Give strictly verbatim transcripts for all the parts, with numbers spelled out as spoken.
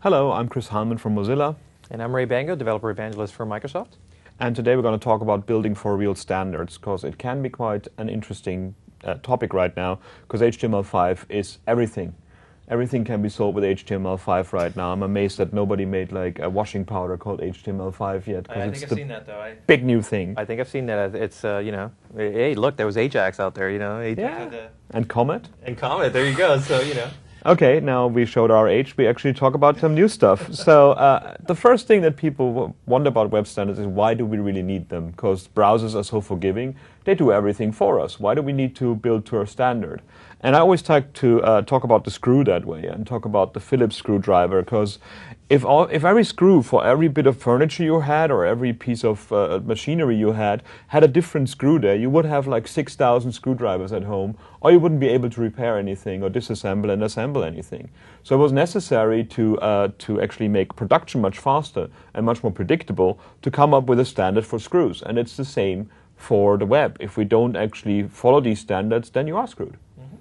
Hello, I'm Chris Hallman from Mozilla. And I'm Ray Bango, Developer Evangelist for Microsoft. And today we're going to talk about building for real standards, because it can be quite an interesting uh, topic right now, because H T M L five is everything. Everything can be sold with H T M L five right now. I'm amazed that nobody made like a washing powder called H T M L five yet. I, I it's think I've the seen that though. I, big new thing. I think I've seen that. It's, uh, you know, hey, look, there was Ajax out there, you know. Ajax Yeah, had the, and Comet. and Comet, there you go, so, you know. Okay, now we showed our age, we actually talk about some new stuff. So uh, the first thing that people w wonder about web standards is, why do we really need them? Because browsers are so forgiving, they do everything for us. Why do we need to build to a standard? And I always like to uh, talk about the screw that way and talk about the Phillips screwdriver, because if, all, if every screw for every bit of furniture you had or every piece of uh, machinery you had had a different screw there, you would have like six thousand screwdrivers at home, or you wouldn't be able to repair anything or disassemble and assemble anything. So it was necessary to, uh, to actually make production much faster and much more predictable to come up with a standard for screws. And it's the same for the web. If we don't actually follow these standards, then you are screwed.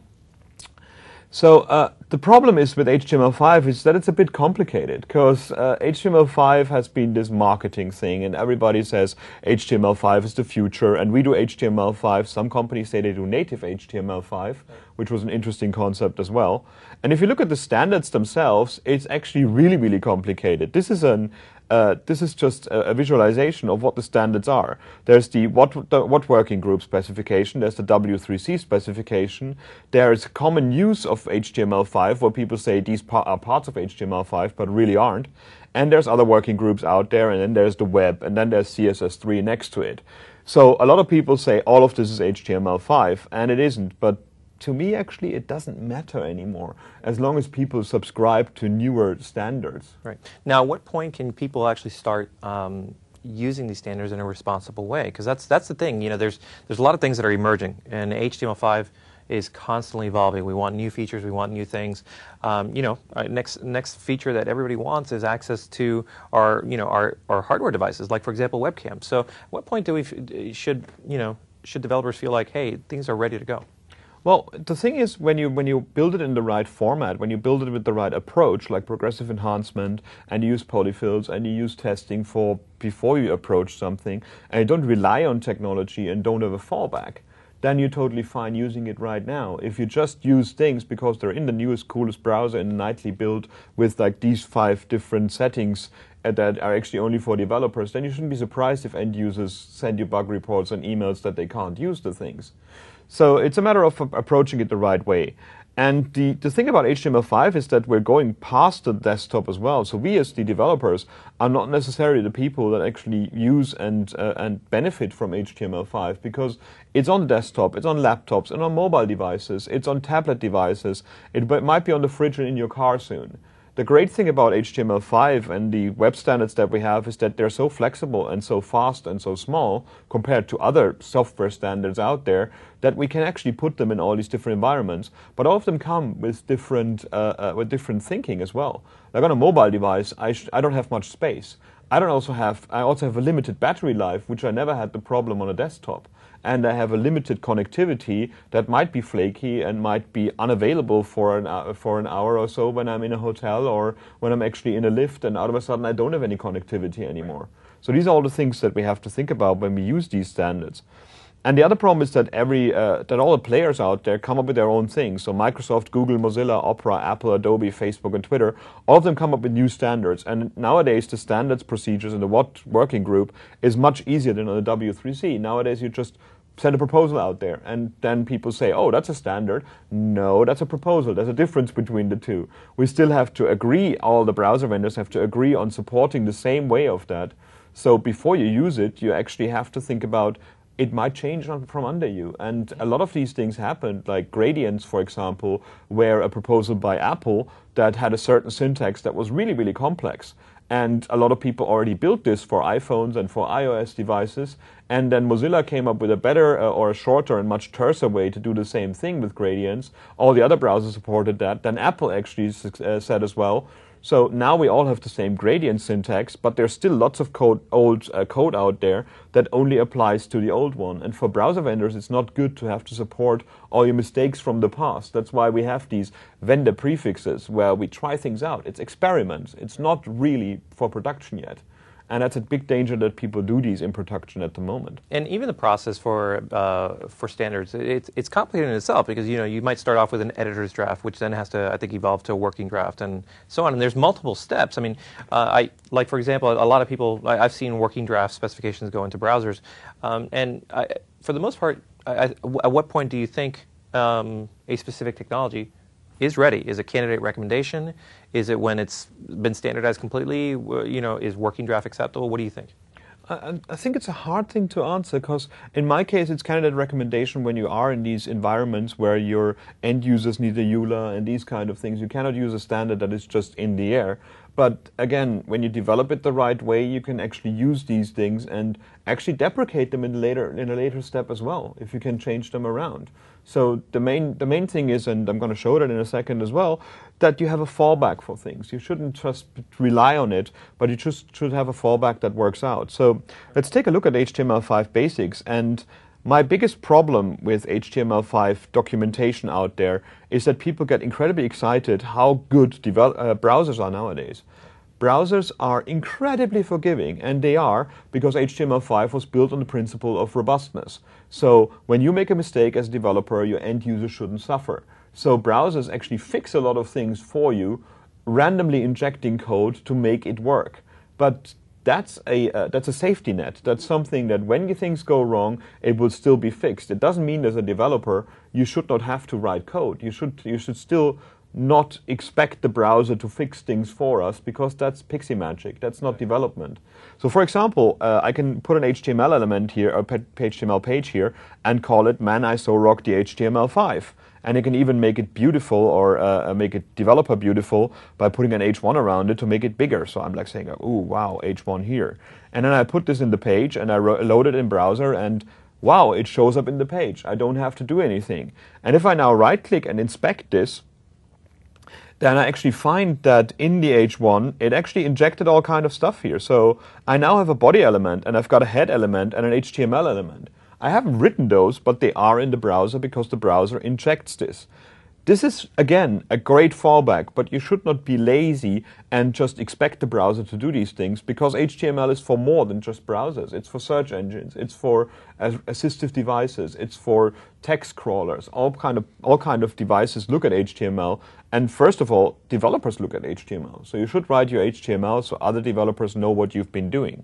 So uh, the problem is with H T M L five is that it's a bit complicated, because uh, H T M L five has been this marketing thing, and everybody says H T M L five is the future, and we do H T M L five. Some companies say they do native H T M L five, which was an interesting concept as well. And if you look at the standards themselves, it's actually really, really complicated. This is an Uh, this is just a, a visualization of what the standards are. There's the what, the what working group specification, there's the W three C specification, there is common use of H T M L five, where people say these pa are parts of H T M L five but really aren't, and there's other working groups out there, and then there's the web, and then there's C S S three next to it. So a lot of people say all of this is H T M L five, and it isn't, but to me, actually, it doesn't matter anymore, as long as people subscribe to newer standards. Right. Now, at what point can people actually start um, using these standards in a responsible way? Because that's that's the thing. You know, there's there's a lot of things that are emerging, and H T M L five is constantly evolving. We want new features. We want new things. Um, you know, our next next feature that everybody wants is access to our you know our our hardware devices, like for example webcams. So, at what point do we f should you know should developers feel like, hey, things are ready to go? Well, the thing is, when you when you build it in the right format, when you build it with the right approach, like progressive enhancement, and you use polyfills, and you use testing for before you approach something, and you don't rely on technology and don't have a fallback, then you're totally fine using it right now. If you just use things because they're in the newest, coolest browser and nightly built with like these five different settings that are actually only for developers, then you shouldn't be surprised if end users send you bug reports and emails that they can't use the things. So it's a matter of approaching it the right way. And the, the thing about H T M L five is that we're going past the desktop as well. So we as the developers are not necessarily the people that actually use and, uh, and benefit from H T M L five, because it's on the desktop, it's on laptops, and on mobile devices, it's on tablet devices, it might be on the fridge and in your car soon. The great thing about H T M L five and the web standards that we have is that they're so flexible and so fast and so small compared to other software standards out there that we can actually put them in all these different environments. But all of them come with different, uh, uh, with different thinking as well. Like on a mobile device, I, sh I don't have much space. I don't also have, I also have a limited battery life, which I never had the problem on a desktop. And I have a limited connectivity that might be flaky and might be unavailable for an, uh, for an hour or so when I'm in a hotel or when I'm actually in a lift, and out of a sudden I don't have any connectivity anymore. So these are all the things that we have to think about when we use these standards. And the other problem is that every uh, that all the players out there come up with their own things. So Microsoft, Google, Mozilla, Opera, Apple, Adobe, Facebook, and Twitter, all of them come up with new standards. And nowadays, the standards procedures in the what working group is much easier than on the W three C. Nowadays, you just send a proposal out there, and then people say, oh, that's a standard. No, that's a proposal. There's a difference between the two. We still have to agree, all the browser vendors have to agree on supporting the same way of that. So before you use it, you actually have to think about it might change from under you. And a lot of these things happened, like gradients, for example, where a proposal by Apple that had a certain syntax that was really, really complex. And a lot of people already built this for iPhones and for iOS devices. And then Mozilla came up with a better uh, or a shorter and much terser way to do the same thing with gradients. All the other browsers supported that. Then Apple actually uh, said as well. So now we all have the same gradient syntax, but there's still lots of code, old uh, code out there that only applies to the old one. And for browser vendors, it's not good to have to support all your mistakes from the past. That's why we have these vendor prefixes where we try things out. It's experiments. It's not really for production yet. And that's a big danger that people do these in production at the moment. And even the process for uh, for standards, it's it's complicated in itself because you know you might start off with an editor's draft, which then has to I think evolve to a working draft and so on. And there's multiple steps. I mean, uh, I like for example, a lot of people I, I've seen working draft specifications go into browsers, um, and I, for the most part, I, I, at what point do you think um, a specific technology is ready? Is it candidate recommendation? Is it when it's been standardized completely? You know, is working draft acceptable? What do you think? I, I think it's a hard thing to answer because in my case it's candidate recommendation when you are in these environments where your end users need a E U L A and these kind of things. You cannot use a standard that is just in the air. But again, when you develop it the right way, you can actually use these things and actually deprecate them in later in a later step as well, if you can change them around. So the main the main thing is, and I'm going to show that in a second as well, that you have a fallback for things. You shouldn't just rely on it, but you just should have a fallback that works out. So let's take a look at H T M L five basics. And my biggest problem with H T M L five documentation out there is that people get incredibly excited how good devel- uh, browsers are nowadays. Browsers are incredibly forgiving, and they are because H T M L five was built on the principle of robustness. So when you make a mistake as a developer, your end user shouldn't suffer. So browsers actually fix a lot of things for you, randomly injecting code to make it work. But that's a uh, that's a safety net. That's something that when things go wrong, it will still be fixed. It doesn't mean as a developer you should not have to write code. You should you should still not expect the browser to fix things for us because that's pixie magic. That's not development. So for example, uh, I can put an H T M L element here, a H T M L page here, and call it man I so rock the H T M L five. And you can even make it beautiful or uh, make it developer beautiful by putting an H one around it to make it bigger. So I'm like saying, ooh, wow, H one here. And then I put this in the page and I ro- load it in browser and wow, it shows up in the page. I don't have to do anything. And if I now right click and inspect this, then I actually find that in the H one, it actually injected all kind of stuff here. So I now have a body element, and I've got a head element and an H T M L element. I haven't written those, but they are in the browser because the browser injects this. This is, again, a great fallback, but you should not be lazy and just expect the browser to do these things because H T M L is for more than just browsers. It's for search engines, it's for assistive devices, it's for text crawlers. All kind of all kind of devices look at H T M L, and first of all, developers look at H T M L. So you should write your H T M L so other developers know what you've been doing.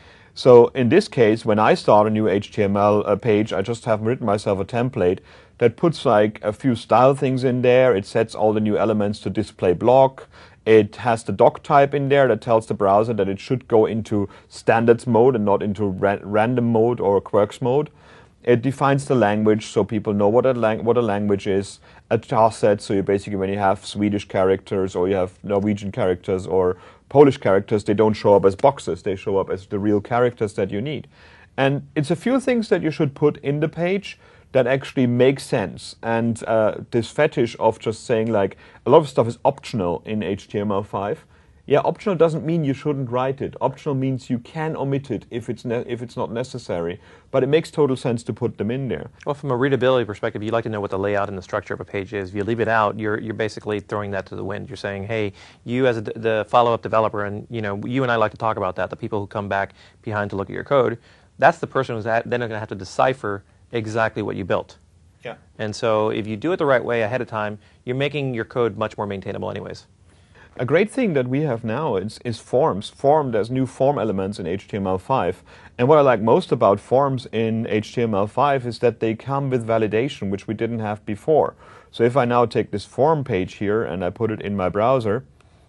So in this case, when I start a new H T M L uh, page, I just have written myself a template that puts like a few style things in there. It sets all the new elements to display block. It has the doc type in there that tells the browser that it should go into standards mode and not into ra- random mode or quirks mode. It defines the language so people know what a, lang- what a language is. A task set, so you basically when you have Swedish characters or you have Norwegian characters or Polish characters, they don't show up as boxes. They show up as the real characters that you need. And it's a few things that you should put in the page that actually make sense. And uh, this fetish of just saying like a lot of stuff is optional in H T M L five. Yeah, optional doesn't mean you shouldn't write it. Optional means you can omit it if it's ne- if it's not necessary. But it makes total sense to put them in there. Well, from a readability perspective, you'd like to know what the layout and the structure of a page is. If you leave it out, you're you're basically throwing that to the wind. You're saying, hey, you as a, the follow-up developer, and you know, you and I like to talk about that. The people who come back behind to look at your code, that's the person who's at, then going to have to decipher exactly what you built. Yeah. And so, if you do it the right way ahead of time, you're making your code much more maintainable, anyways. A great thing that we have now is, is forms. Form, there's new form elements in H T M L five. And what I like most about forms in H T M L five is that they come with validation, which we didn't have before. So if I now take this form page here and I put it in my browser,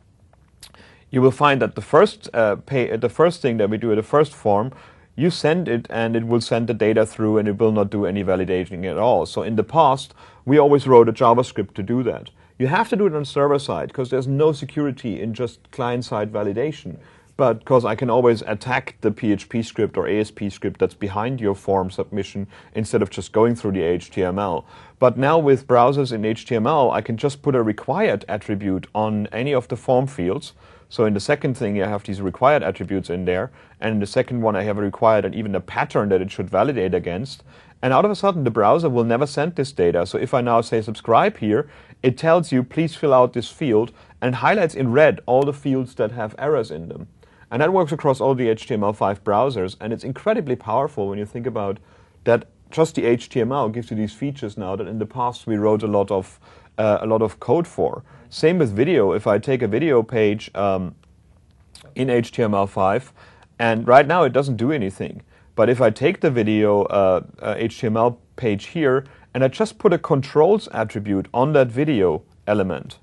you will find that the first, uh, pay, the first thing that we do at the first form, you send it and it will send the data through and it will not do any validating at all. So in the past, we always wrote a JavaScript to do that. You have to do it on server side because there's no security in just client-side validation. but because I can always attack the P H P script or A S P script that's behind your form submission instead of just going through the H T M L. But now with browsers in H T M L, I can just put a required attribute on any of the form fields. So in the second thing, I have these required attributes in there. And in the second one, I have a required and even a pattern that it should validate against. And out of a sudden, the browser will never send this data. So if I now say subscribe here, it tells you, please fill out this field, and highlights in red all the fields that have errors in them. And that works across all the H T M L five browsers. And it's incredibly powerful when you think about that just the H T M L gives you these features now that in the past we wrote a lot of, uh, a lot of code for. Same with video. If I take a video page um, in H T M L five, and right now it doesn't do anything. But if I take the video uh, uh, H T M L page here, and I just put a controls attribute on that video element,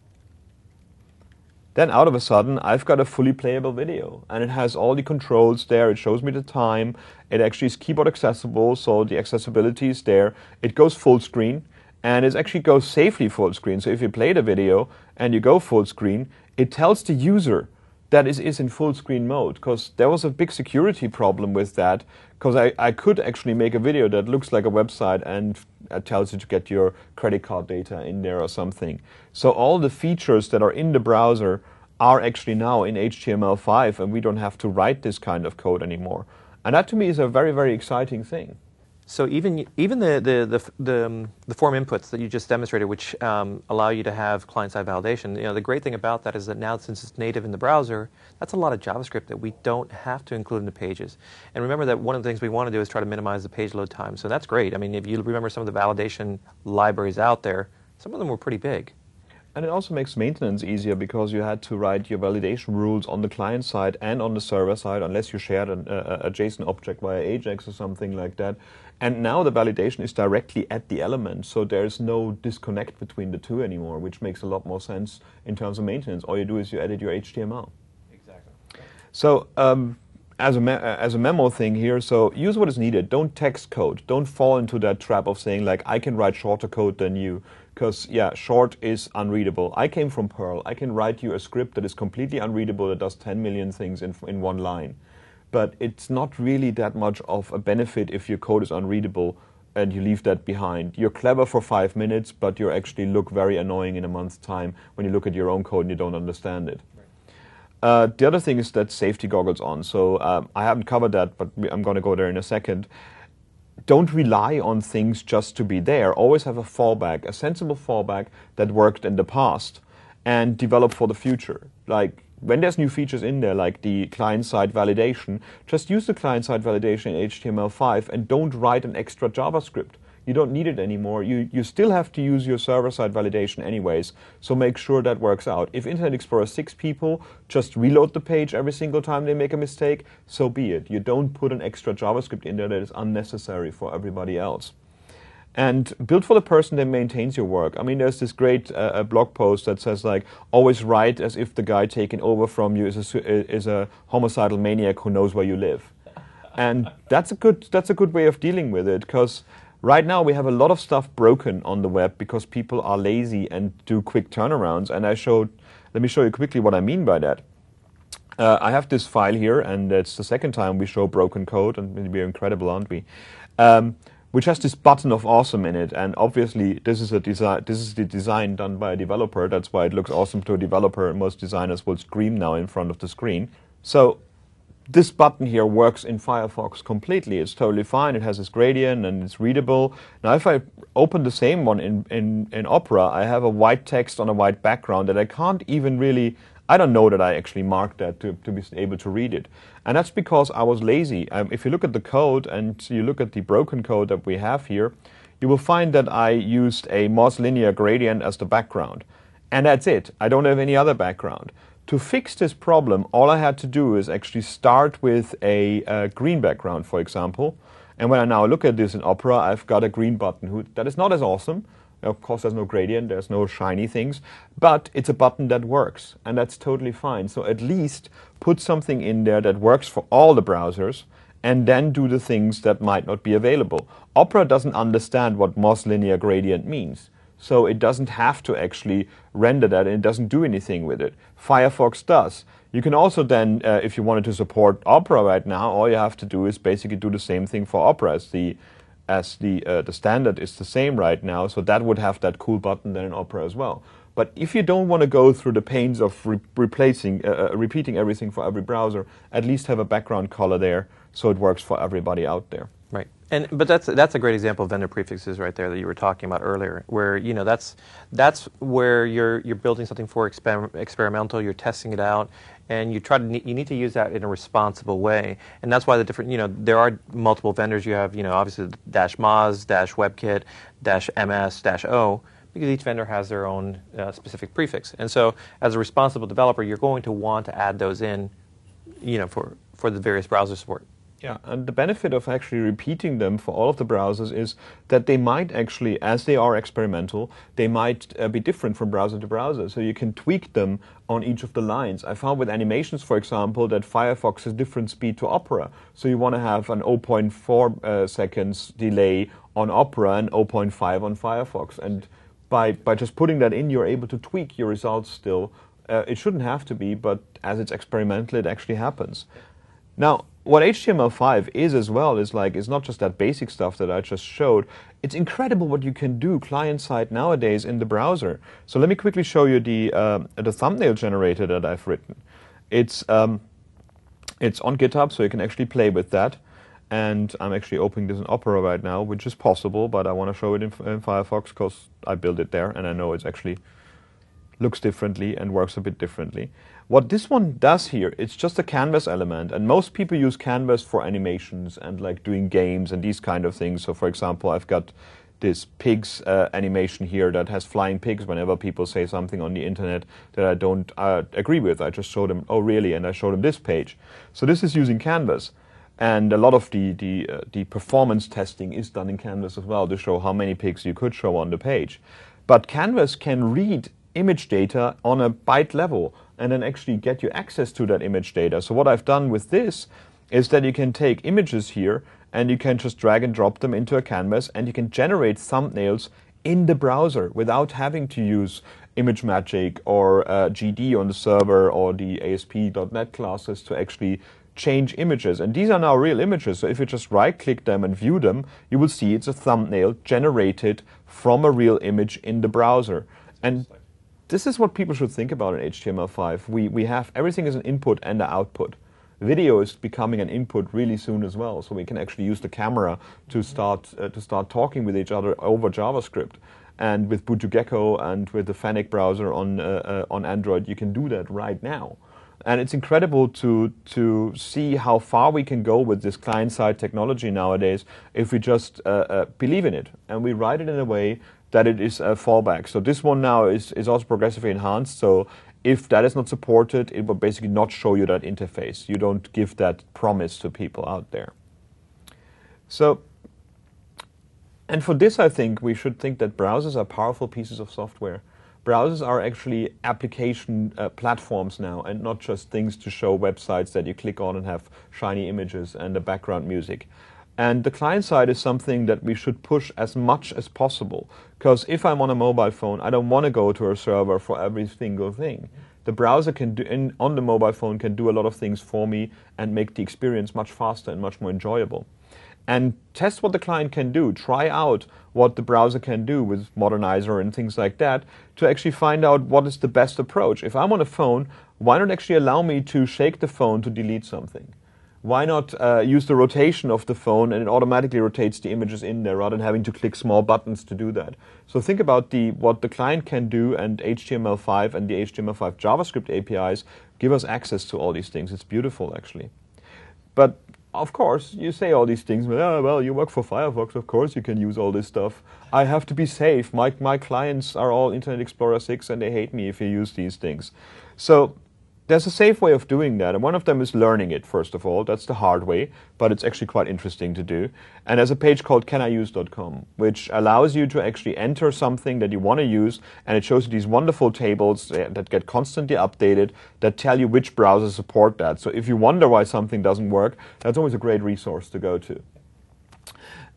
then out of a sudden, I've got a fully playable video. And it has all the controls there. It shows me the time. It actually is keyboard accessible, so the accessibility is there. It goes full screen, and it actually goes safely full screen. So if you play the video and you go full screen, it tells the user that it is in full screen mode, because there was a big security problem with that, because I, I could actually make a video that looks like a website and uh, tells you to get your credit card data in there or something. So all the features that are in the browser are actually now in H T M L five, and we don't have to write this kind of code anymore. And that to me is a very, very exciting thing. So even even the the the the, um, the form inputs that you just demonstrated, which um, allow you to have client-side validation, you know, the great thing about that is that now, since it's native in the browser, that's a lot of JavaScript that we don't have to include in the pages. And remember that one of the things we want to do is try to minimize the page load time. So that's great. I mean, if you remember some of the validation libraries out there, some of them were pretty big. And it also makes maintenance easier, because you had to write your validation rules on the client side and on the server side, unless you shared an, uh, a JSON object via Ajax or something like that. And now the validation is directly at the element, so there's no disconnect between the two anymore, which makes a lot more sense in terms of maintenance. All you do is you edit your H T M L. Exactly. So um, as a me as a memo thing here, so use what is needed. Don't text code. Don't fall into that trap of saying, like, I can write shorter code than you. Because, yeah, short is unreadable. I came from Perl. I can write you a script that is completely unreadable, that does ten million things in, in one line. But it's not really that much of a benefit if your code is unreadable and you leave that behind. You're clever for five minutes, but you actually look very annoying in a month's time when you look at your own code and you don't understand it. Right. Uh, the other thing is that safety goggles on. So um, I haven't covered that, but I'm going to go there in a second. Don't rely on things just to be there. Always have a fallback, a sensible fallback that worked in the past, and develop for the future. Like, when there's new features in there, like the client-side validation, just use the client-side validation in H T M L five and don't write an extra JavaScript. You don't need it anymore. You, you still have to use your server-side validation anyways, so make sure that works out. If Internet Explorer six people just reload the page every single time they make a mistake, so be it. You don't put an extra JavaScript in there that is unnecessary for everybody else. And build for the person that maintains your work. I mean, there's this great uh, blog post that says, like, always write as if the guy taking over from you is a, is a homicidal maniac who knows where you live. And that's a good, that's a good way of dealing with it, because right now we have a lot of stuff broken on the web because people are lazy and do quick turnarounds. And I showed, let me show you quickly what I mean by that. Uh, I have this file here, and it's the second time we show broken code, and we're incredible, aren't we? Um, which has this button of awesome in it, and obviously this is a design. This is the design done by a developer. That's why it looks awesome to a developer, and most designers will scream now in front of the screen. So this button here works in Firefox completely. It's totally fine. It has this gradient and it's readable. Now if I open the same one in, in, in Opera, I have a white text on a white background that I can't even really, I don't know that I actually marked that to, to be able to read it. And that's because I was lazy. Um, if you look at the code and you look at the broken code that we have here, you will find that I used a Moz linear gradient as the background. And that's it. I don't have any other background. To fix this problem, all I had to do is actually start with a, a green background, for example. And when I now look at this in Opera, I've got a green button who, that is not as awesome. Of course, there's no gradient, there's no shiny things, but it's a button that works, and that's totally fine. So at least put something in there that works for all the browsers, and then do the things that might not be available. Opera doesn't understand what Moz linear gradient means. so it doesn't have to actually render that, and it doesn't do anything with it. Firefox does. You can also then, uh, if you wanted to support Opera right now, all you have to do is basically do the same thing for Opera, as the as the uh, the standard is the same right now, so that would have that cool button then in Opera as well. But if you don't want to go through the pains of re replacing, uh, uh, repeating everything for every browser, at least have a background color there, so it works for everybody out there. Right, and but that's that's a great example of vendor prefixes right there that you were talking about earlier, where you know that's that's where you're you're building something for exper experimental, you're testing it out, and you try to you need to use that in a responsible way, and that's why the different you know there are multiple vendors. You have you know obviously dash Moz, dash WebKit, dash M S, dash O. Because each vendor has their own uh, specific prefix, and so as a responsible developer, you're going to want to add those in, you know, for for the various browser support. Yeah, and the benefit of actually repeating them for all of the browsers is that they might actually, as they are experimental, they might uh, be different from browser to browser. So you can tweak them on each of the lines. I found with animations, for example, that Firefox has different speed to Opera. So you want to have an zero point four uh, seconds delay on Opera and zero point five on Firefox. And by, by just putting that in, you're able to tweak your results still. Uh, it shouldn't have to be, but as it's experimental, it actually happens. Now, what H T M L five is as well is like, it's not just that basic stuff that I just showed. It's incredible what you can do client-side nowadays in the browser. So let me quickly show you the, uh, the thumbnail generator that I've written. It's, um, it's on GitHub, so you can actually play with that. And I'm actually opening this in Opera right now, which is possible, but I want to show it in, in Firefox because I built it there, and I know it actually looks differently and works a bit differently. What this one does here, it's just a canvas element, and most people use canvas for animations and like doing games and these kind of things. So for example, I've got this pigs uh, animation here that has flying pigs. Whenever people say something on the internet that I don't uh, agree with, I just show them, oh really, and I show them this page. So this is using canvas. And a lot of the, the, uh, the performance testing is done in Canvas as well to show how many pics you could show on the page. But Canvas can read image data on a byte level and then actually get you access to that image data. So what I've done with this is that you can take images here and you can just drag and drop them into a canvas, and you can generate thumbnails in the browser without having to use ImageMagick or uh, G D on the server or the A S P dot net classes to actually change images. And these are now real images, so if you just right-click them and view them, you will see it's a thumbnail generated from a real image in the browser. And this is what people should think about in H T M L five. We, we have everything as an input and an output. Video is becoming an input really soon as well, so we can actually use the camera to start, uh, to start talking with each other over JavaScript. And with ButuGecko and with the Fennec browser on, uh, uh, on Android, you can do that right now. And it's incredible to, to see how far we can go with this client-side technology nowadays if we just uh, uh, believe in it and we write it in a way that it is a fallback. So this one now is, is also progressively enhanced. So if that is not supported, it will basically not show you that interface. You don't give that promise to people out there. So, and for this, I think we should think that browsers are powerful pieces of software. Browsers are actually application uh, platforms now, and not just things to show websites that you click on and have shiny images and the background music. And the client side is something that we should push as much as possible, because if I'm on a mobile phone, I don't want to go to a server for every single thing. The browser can do, in, on the mobile phone can do a lot of things for me and make the experience much faster and much more enjoyable. And test what the client can do. Try out what the browser can do with Modernizer and things like that to actually find out what is the best approach. If I'm on a phone, why not actually allow me to shake the phone to delete something? Why not uh, use the rotation of the phone and it automatically rotates the images in there rather than having to click small buttons to do that? So think about the what the client can do, and H T M L five and the H T M L five JavaScript A P Is give us access to all these things. It's beautiful, actually. But of course, you say all these things, but, oh, well, you work for Firefox, of course you can use all this stuff. I have to be safe. My, my clients are all Internet Explorer six and they hate me if you use these things. So there's a safe way of doing that, and one of them is learning it, first of all. That's the hard way, but it's actually quite interesting to do. And there's a page called can I use dot com, which allows you to actually enter something that you want to use, and it shows you these wonderful tables that get constantly updated that tell you which browsers support that. So if you wonder why something doesn't work, that's always a great resource to go to.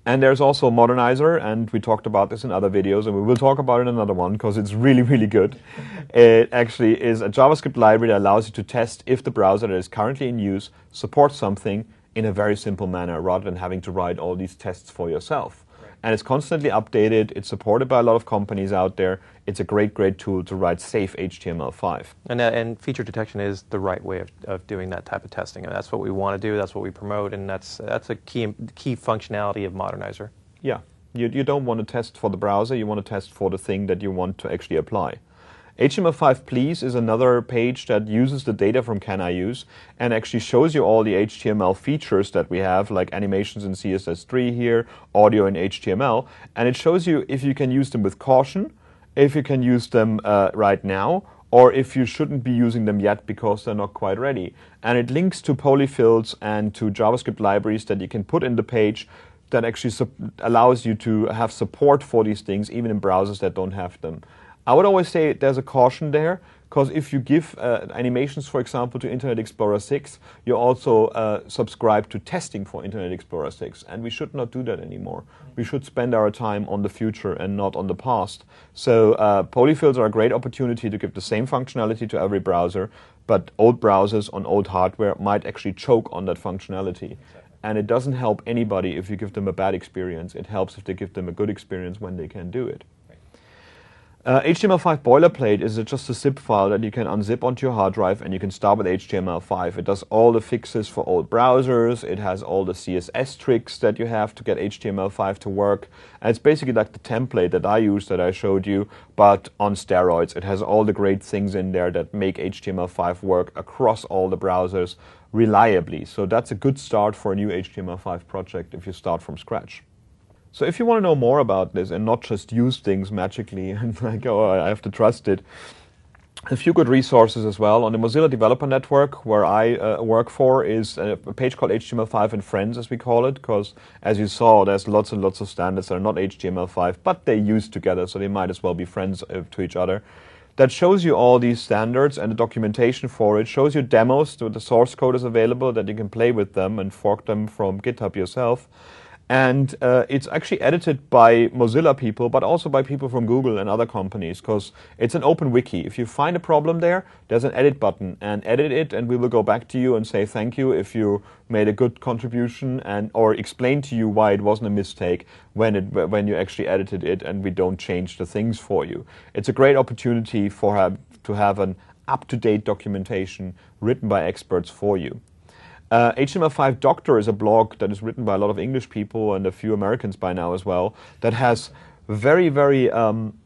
And there's also Modernizer, and we talked about this in other videos, and we will talk about it in another one because it's really, really good. It actually is a JavaScript library that allows you to test if the browser that is currently in use supports something in a very simple manner, rather than having to write all these tests for yourself. And it's constantly updated. It's supported by a lot of companies out there. It's a great, great tool to write safe H T M L five. And, uh, and feature detection is the right way of, of doing that type of testing. And that's what we want to do. That's what we promote. And that's, that's a key, key functionality of Modernizer. Yeah. You, you don't want to test for the browser. You want to test for the thing that you want to actually apply. H T M L five Please is another page that uses the data from Can I Use and actually shows you all the H T M L features that we have, like animations in C S S three here, audio in H T M L, and it shows you if you can use them with caution, if you can use them uh, right now, or if you shouldn't be using them yet because they're not quite ready. And it links to polyfills and to JavaScript libraries that you can put in the page that actually allows you to have support for these things even in browsers that don't have them. I would always say there's a caution there, because if you give uh, animations, for example, to Internet Explorer six, you also uh, subscribe to testing for Internet Explorer six, and we should not do that anymore. We should spend our time on the future and not on the past. So uh, polyfills are a great opportunity to give the same functionality to every browser, but old browsers on old hardware might actually choke on that functionality. Exactly. And it doesn't help anybody if you give them a bad experience. It helps if they give them a good experience when they can do it. Uh, H T M L five boilerplate is just a zip file that you can unzip onto your hard drive, and you can start with H T M L five. It does all the fixes for old browsers. It has all the C S S tricks that you have to get H T M L five to work. And it's basically like the template that I use that I showed you, but on steroids. It has all the great things in there that make H T M L five work across all the browsers reliably. So that's a good start for a new H T M L five project if you start from scratch. So if you want to know more about this and not just use things magically and like, oh, I have to trust it, a few good resources as well. On the Mozilla Developer Network, where I uh, work for, is a page called H T M L five and Friends, as we call it, because as you saw, there's lots and lots of standards that are not H T M L five, but they use together, so they might as well be friends uh, to each other. That shows you all these standards and the documentation for it, shows you demos, so the source code is available that you can play with them and fork them from GitHub yourself. And uh, it's actually edited by Mozilla people, but also by people from Google and other companies, because it's an open wiki. If you find a problem there, there's an edit button, and edit it, and we will go back to you and say thank you if you made a good contribution, and or explain to you why it wasn't a mistake when it when you actually edited it, and we don't change the things for you. It's a great opportunity for have, to have an up-to-date documentation written by experts for you. Uh, H T M L five Doctor is a blog that is written by a lot of English people and a few Americans by now as well, that has very, very um,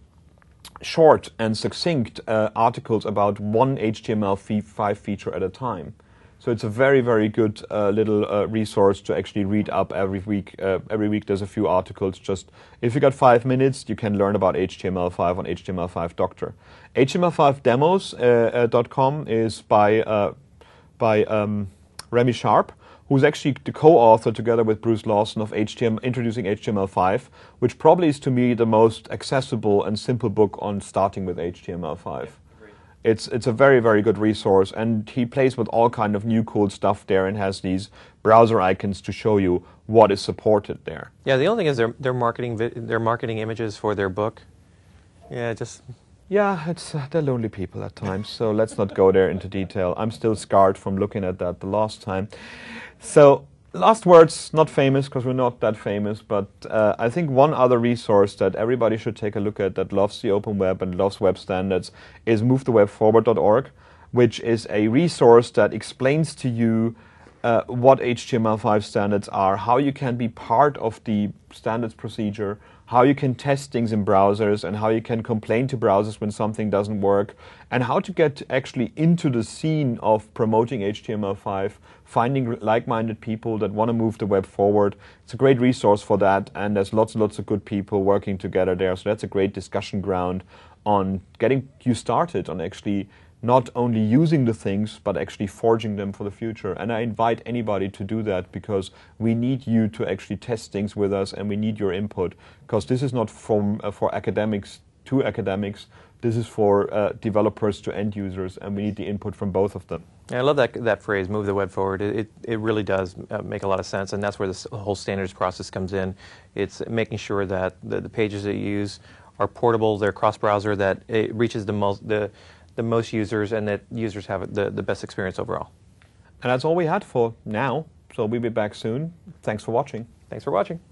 short and succinct uh, articles about one H T M L five feature at a time. So it's a very, very good uh, little uh, resource to actually read up every week. Uh, every week there's a few articles. Just if you got five minutes, you can learn about H T M L five on H T M L five Doctor. H T M L five demos dot com uh, uh, is by uh, by um, Remy Sharp, who's actually the co-author together with Bruce Lawson of H T M L, Introducing H T M L five, which probably is to me the most accessible and simple book on starting with H T M L five. It's it's a very, very good resource, and he plays with all kind of new cool stuff there and has these browser icons to show you what is supported there. Yeah, the only thing is they're, they're, marketing, they're marketing images for their book. Yeah, just... Yeah, it's uh, they're lonely people at times, so let's not go there into detail. I'm still scarred from looking at that the last time. So, last words, not famous because we're not that famous, but uh, I think one other resource that everybody should take a look at that loves the open web and loves web standards is move the web forward dot org, which is a resource that explains to you uh, what H T M L five standards are, how you can be part of the standards procedure, how you can test things in browsers, and how you can complain to browsers when something doesn't work, and how to get actually into the scene of promoting H T M L five, finding like-minded people that want to move the web forward. It's a great resource for that, and there's lots and lots of good people working together there, so that's a great discussion ground on getting you started on actually not only using the things, but actually forging them for the future. And I invite anybody to do that, because we need you to actually test things with us, and we need your input, because this is not from, uh, for academics to academics, this is for uh, developers to end users, and we need the input from both of them. Yeah, I love that that phrase, move the web forward. It, it, it really does uh, make a lot of sense, and that's where this whole standards process comes in. It's making sure that the, the pages that you use are portable, they're cross-browser, that it reaches the most, the, the most users, and that users have the, the best experience overall. And that's all we had for now, so we'll be back soon. Thanks for watching. Thanks for watching.